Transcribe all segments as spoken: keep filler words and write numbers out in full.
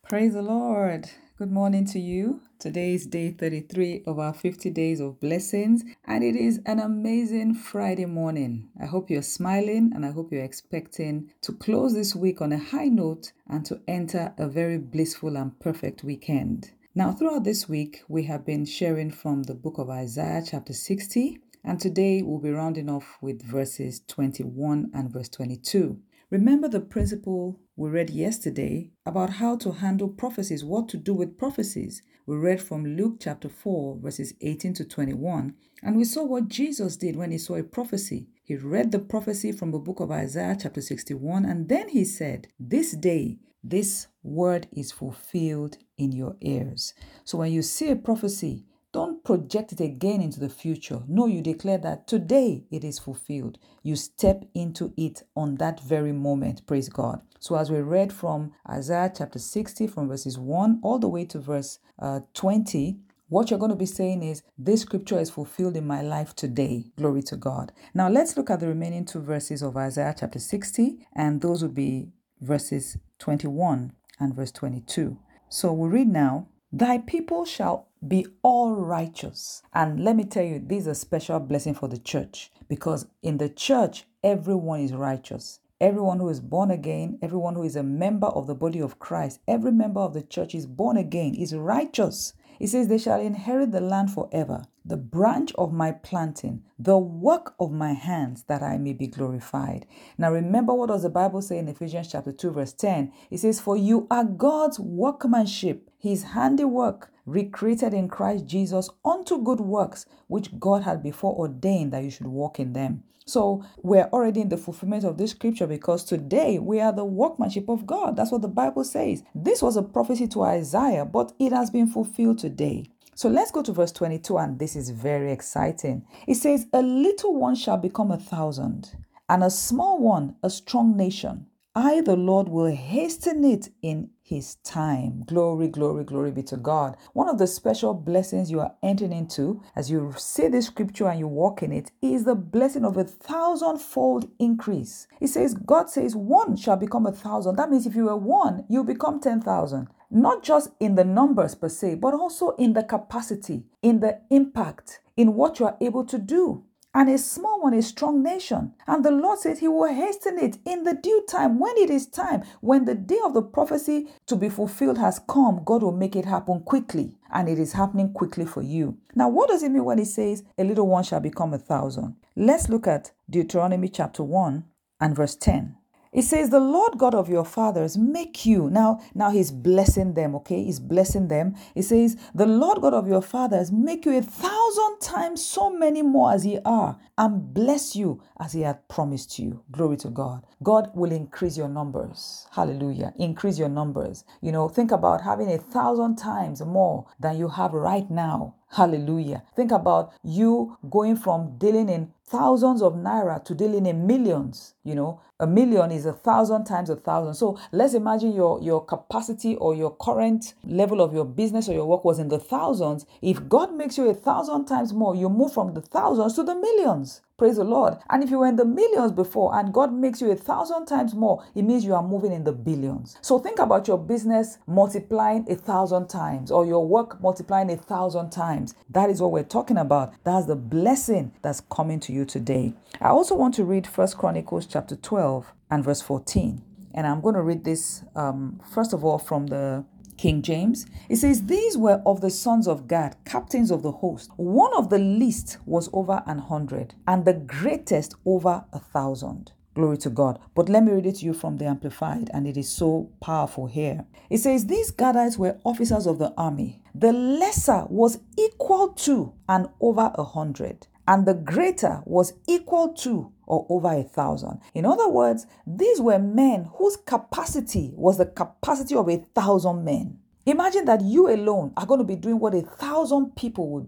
Praise the Lord. Good morning to you. Today is day thirty-three of our fifty days of blessings, and it is an amazing Friday morning. I hope you're smiling and I hope you're expecting to close this week on a high note and to enter a very blissful and perfect weekend. Now, throughout this week, we have been sharing from the book of Isaiah, chapter sixty, and today we'll be rounding off with verses twenty-one and verse twenty-two. Remember the principle we read yesterday about how to handle prophecies, what to do with prophecies. We read from Luke chapter four, verses eighteen to twenty-one, and we saw what Jesus did when he saw a prophecy. He read the prophecy from the book of Isaiah chapter sixty-one, and then he said, "This day, this word is fulfilled in your ears." So when you see a prophecy, don't project it again into the future. No, you declare that today it is fulfilled. You step into it on that very moment. Praise God. So as we read from Isaiah chapter sixty, from verses one all the way to verse uh, twenty, what you're going to be saying is, this scripture is fulfilled in my life today. Glory to God. Now let's look at the remaining two verses of Isaiah chapter sixty, and those would be verses twenty-one and verse twenty-two. So we read now, "Thy people shall be all righteous." And let me tell you, this is a special blessing for the church, because in the church, everyone is righteous. Everyone who is born again, everyone who is a member of the body of Christ, every member of the church is born again, is righteous. It says, "They shall inherit the land forever, the branch of my planting, the work of my hands, that I may be glorified." Now remember, what does the Bible say in Ephesians chapter two, verse ten? It says, "For you are God's workmanship, his handiwork, recreated in Christ Jesus unto good works, which God had before ordained that you should walk in them." So we're already in the fulfillment of this scripture, because today we are the workmanship of God. That's what the Bible says. This was a prophecy to Isaiah, but it has been fulfilled today. So let's go to verse twenty-two, and this is very exciting. It says, "A little one shall become a thousand, and a small one a strong nation. I, the Lord, will hasten it in his time." Glory, glory, glory be to God. One of the special blessings you are entering into as you see this scripture and you walk in it is the blessing of a thousandfold increase. It says, God says one shall become a thousand. That means if you were one, you become ten thousand. Not just in the numbers per se, but also in the capacity, in the impact, in what you are able to do. And a small one, a strong nation. And the Lord said he will hasten it in the due time. When it is time, when the day of the prophecy to be fulfilled has come, God will make it happen quickly. And it is happening quickly for you. Now, what does it mean when it says a little one shall become a thousand? Let's look at Deuteronomy chapter one and verse ten. It says, "The Lord God of your fathers make you." Now, now he's blessing them, okay? He's blessing them. It says, "The Lord God of your fathers make you a thousand times so many more as ye are, and bless you as he had promised you." Glory to God. God will increase your numbers. Hallelujah. Increase your numbers. You know, think about having a thousand times more than you have right now. Hallelujah. Think about you going from dealing in thousands of naira to dealing in millions. You know, a million is a thousand times a thousand. So let's imagine your, your capacity or your current level of your business or your work was in the thousands. If God makes you a thousand times more, you move from the thousands to the millions. Praise the Lord. And if you were in the millions before and God makes you a thousand times more, it means you are moving in the billions. So think about your business multiplying a thousand times, or your work multiplying a thousand times. That is what we're talking about. That's the blessing that's coming to you today. I also want to read First Chronicles chapter twelve and verse fourteen. And I'm going to read this, um, first of all, from the King James. It says, "These were of the sons of Gad, captains of the host. One of the least was over an hundred, and the greatest over a thousand." Glory to God. But let me read it to you from the Amplified, and it is so powerful here. It says, "These Gadites were officers of the army. The lesser was equal to and over a hundred, and the greater was equal to or over a thousand." In other words, these were men whose capacity was the capacity of a thousand men. Imagine that you alone are going to be doing what a thousand people would do.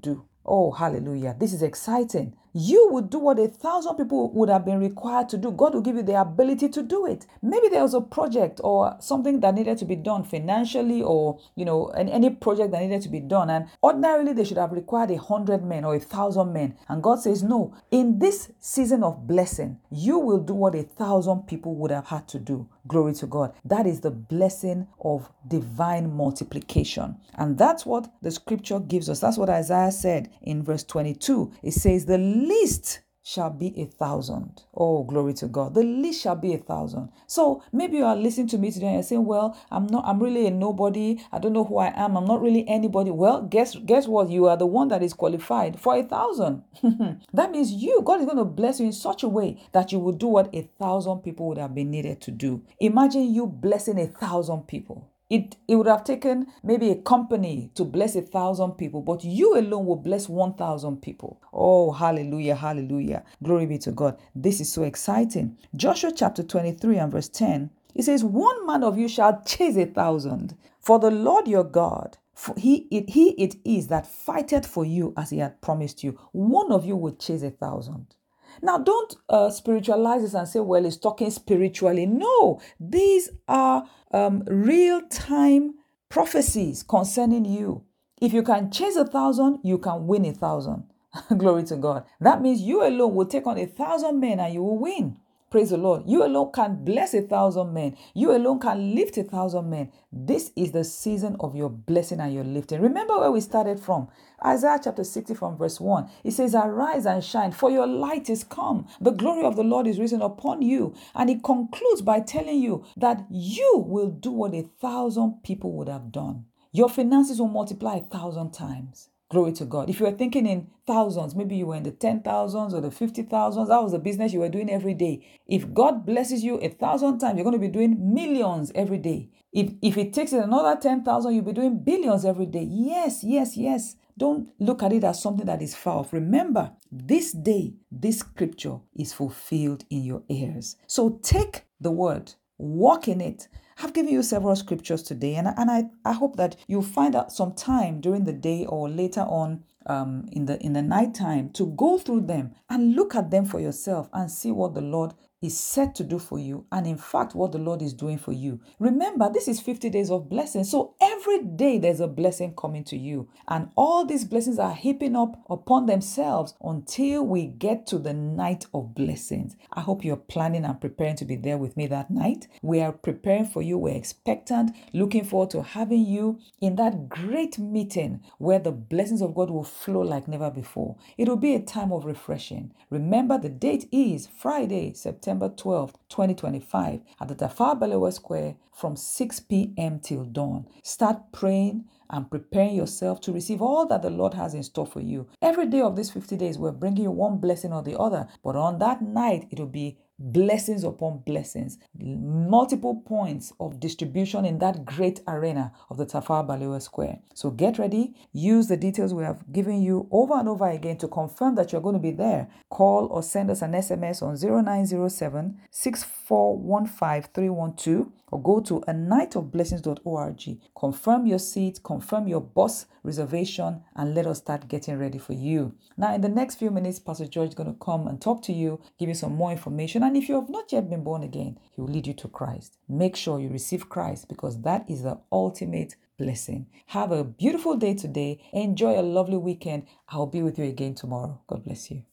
Oh, hallelujah. This is exciting. You would do what a thousand people would have been required to do. God will give you the ability to do it. Maybe there was a project or something that needed to be done financially, or, you know, any, any project that needed to be done. And ordinarily they should have required a hundred men or a thousand men. And God says, no, in this season of blessing, you will do what a thousand people would have had to do. Glory to God. That is the blessing of divine multiplication. And that's what the scripture gives us. That's what Isaiah said in verse twenty-two. It says, the least shall be a thousand. Oh, glory to God. The least shall be a thousand. So maybe you are listening to me today and you're saying, well, I'm not, I'm really a nobody. I don't know who I am. I'm not really anybody. Well, guess, guess what? You are the one that is qualified for a thousand. That means you, God is going to bless you in such a way that you will do what a thousand people would have been needed to do. Imagine you blessing a thousand people. It, it would have taken maybe a company to bless a thousand people, but you alone will bless one thousand people. Oh, hallelujah, hallelujah. Glory be to God. This is so exciting. Joshua chapter twenty-three and verse ten, it says, one man of you shall chase a thousand, for the Lord your God, for he it, he it is that fighteth for you as he had promised you. One of you will chase a thousand. Now, don't uh, spiritualize this and say, well, it's talking spiritually. No, these are um, real-time prophecies concerning you. If you can chase a thousand, you can win a thousand. Glory to God. That means you alone will take on a thousand men and you will win. Praise the Lord. You alone can bless a thousand men. You alone can lift a thousand men. This is the season of your blessing and your lifting. Remember where we started from. Isaiah chapter sixty from verse one. It says, arise and shine, for your light is come. The glory of the Lord is risen upon you. And it concludes by telling you that you will do what a thousand people would have done. Your finances will multiply a thousand times. Glory to God. If you were thinking in thousands, maybe you were in the ten thousands or the fifty thousands, that was the business you were doing every day. If God blesses you a thousand times, you're going to be doing millions every day. If, if it takes it another ten thousand, you'll be doing billions every day. Yes, yes, yes. Don't look at it as something that is far off. Remember, this day, this scripture is fulfilled in your ears. So take the word, walk in it. I've given you several scriptures today, and, and I, I hope that you'll find out some time during the day or later on um, in the in the night time to go through them and look at them for yourself and see what the Lord is set to do for you, and in fact what the Lord is doing for you. Remember, this is fifty days of blessing, so every day there's a blessing coming to you, and all these blessings are heaping up upon themselves until we get to the night of blessings. I hope you're planning and preparing to be there with me that night. We are preparing for you. We're expectant, looking forward to having you in that great meeting where the blessings of God will flow like never before. It will be a time of refreshing. Remember, the date is Friday, September twelfth, twenty twenty-five at the Tafawa Balewa Square from six p.m. till dawn. Start praying and preparing yourself to receive all that the Lord has in store for you. Every day of these fifty days, we're bringing you one blessing or the other. But on that night, it will be blessings upon blessings, multiple points of distribution in that great arena of the Tafawa Balewa Square. So get ready. Use the details we have given you over and over again to confirm that you're going to be there. Call or send us an S M S on zero nine zero seven, six four one five, three one two or go to a night of blessings dot org. Confirm your seat, confirm your bus reservation, and let us start getting ready for you. Now, in the next few minutes, Pastor George is going to come and talk to you, give you some more information. And if you have not yet been born again, he will lead you to Christ. Make sure you receive Christ, because that is the ultimate blessing. Have a beautiful day today. Enjoy a lovely weekend. I'll be with you again tomorrow. God bless you.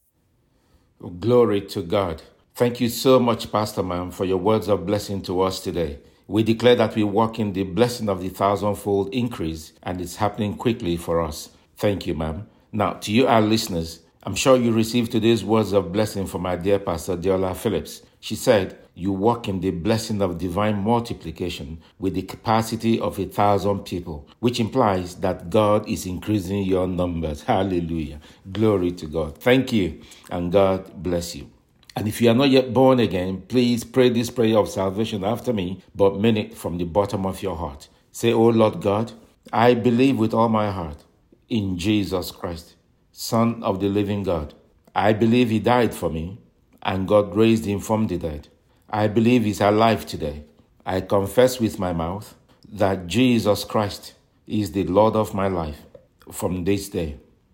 Glory to God. Thank you so much, Pastor Ma'am, for your words of blessing to us today. We declare that we walk in the blessing of the thousandfold increase, and it's happening quickly for us. Thank you, ma'am. Now, to you, our listeners, I'm sure you received today's words of blessing from my dear Pastor Deola Phillips. She said, you walk in the blessing of divine multiplication with the capacity of a thousand people, which implies that God is increasing your numbers. Hallelujah. Glory to God. Thank you, and God bless you. And if you are not yet born again, please pray this prayer of salvation after me, but mean it from the bottom of your heart. Say, oh Lord God, I believe with all my heart in Jesus Christ, Son of the living God. I believe he died for me, and God raised him from the dead. I believe he's alive today. I confess with my mouth that Jesus Christ is the Lord of my life. From this day,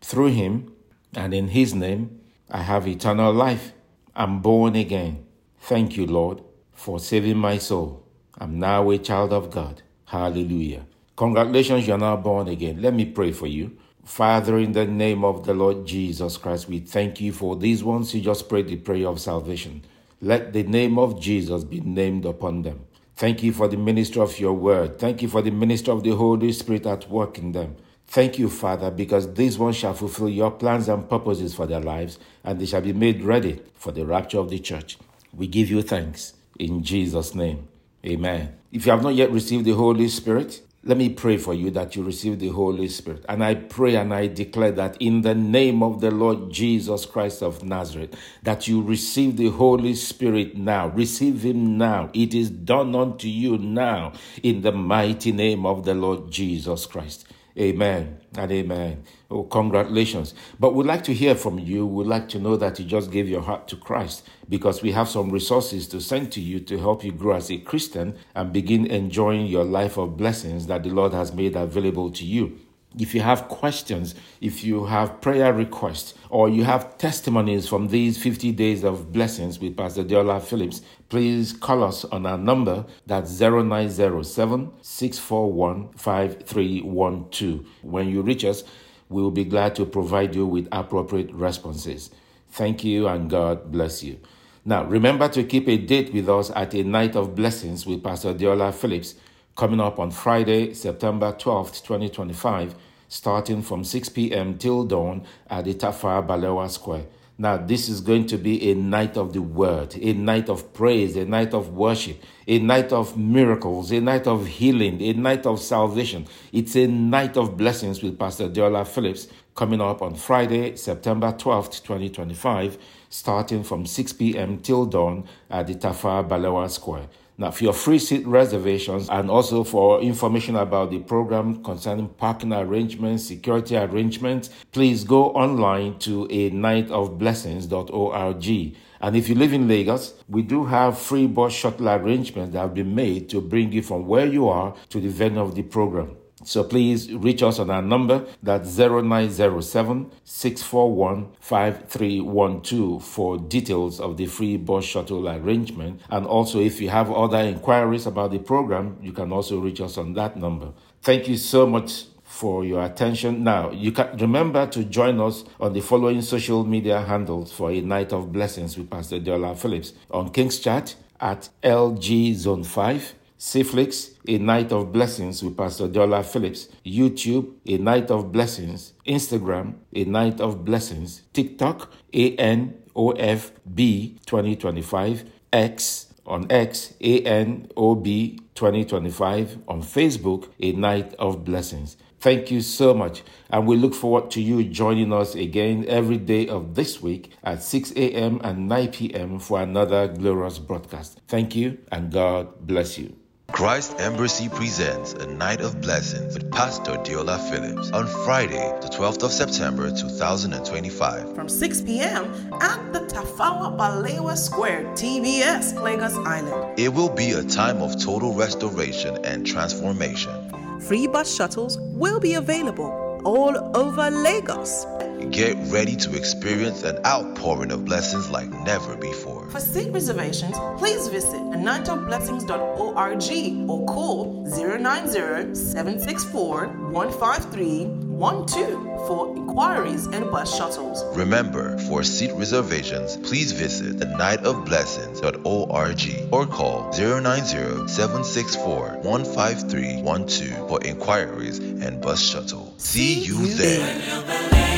Through him and in his name, I have eternal life. I'm born again. Thank you, Lord, for saving my soul. I'm now a child of God. Hallelujah. Congratulations, you're now born again. Let me pray for you. Father, in the name of the Lord Jesus Christ, we thank you for these ones who just prayed the prayer of salvation. Let the name of Jesus be named upon them. Thank you for the ministry of your word. Thank you for the ministry of the Holy Spirit at work in them. Thank you, Father, because these ones shall fulfill your plans and purposes for their lives, and they shall be made ready for the rapture of the church. We give you thanks in Jesus' name. Amen. If you have not yet received the Holy Spirit, let me pray for you that you receive the Holy Spirit. And I pray and I declare that in the name of the Lord Jesus Christ of Nazareth, that you receive the Holy Spirit now. Receive him now. It is done unto you now in the mighty name of the Lord Jesus Christ. Amen and amen. Oh, congratulations. But we'd like to hear from you. We'd like to know that you just gave your heart to Christ, because we have some resources to send to you to help you grow as a Christian and begin enjoying your life of blessings that the Lord has made available to you. If you have questions, if you have prayer requests, or you have testimonies from these fifty days of blessings with Pastor Deola Phillips, please call us on our number, that's zero nine zero seven, six four one, five three one two. When you reach us, we will be glad to provide you with appropriate responses. Thank you and God bless you. Now, remember to keep a date with us at a night of blessings with Pastor Deola Phillips, coming up on Friday, September twelfth, twenty twenty-five, starting from six p.m. till dawn at the Tafawa Balewa Square. Now, this is going to be a night of the word, a night of praise, a night of worship, a night of miracles, a night of healing, a night of salvation. It's a night of blessings with Pastor Deola Phillips, coming up on Friday, September twelfth, twenty twenty-five, starting from six p.m. till dawn at the Tafawa Balewa Square. Now, for your free seat reservations and also for information about the program concerning parking arrangements, security arrangements, please go online to a night of blessings dot org. And if you live in Lagos, we do have free bus shuttle arrangements that have been made to bring you from where you are to the venue of the program. So please reach us on our number, that's zero nine zero seven, six four one, five three one two for details of the free bus shuttle arrangement. And also, if you have other inquiries about the program, you can also reach us on that number. Thank you so much for your attention. Now, you can remember to join us on the following social media handles for a night of blessings with Pastor Deola Phillips: on King's Chat at L G Zone five, Cflix, A Night of Blessings with Pastor Deola Phillips, YouTube, A Night of Blessings, Instagram, A Night of Blessings, TikTok, A N O F B twenty twenty-five, X, on X, A N O B twenty twenty-five, on Facebook, A Night of Blessings. Thank you so much, and we look forward to you joining us again every day of this week at six a.m. and nine p.m. for another glorious broadcast. Thank you, and God bless you. Christ Embassy presents a night of blessings with Pastor Deola Phillips on Friday, the twelfth of September, two thousand twenty-five. From six p.m. at the Tafawa Balewa Square, T B S, Lagos Island. It will be a time of total restoration and transformation. Free bus shuttles will be available all over Lagos. Get ready to experience an outpouring of blessings like never before. For seat reservations, please visit a night of blessings dot org or call zero nine zero, seven six four, one five three one two for inquiries and bus shuttles. Remember, for seat reservations, please visit a night of blessings dot org or call zero nine zero, seven six four, one five three one two for inquiries and bus shuttle. See you there.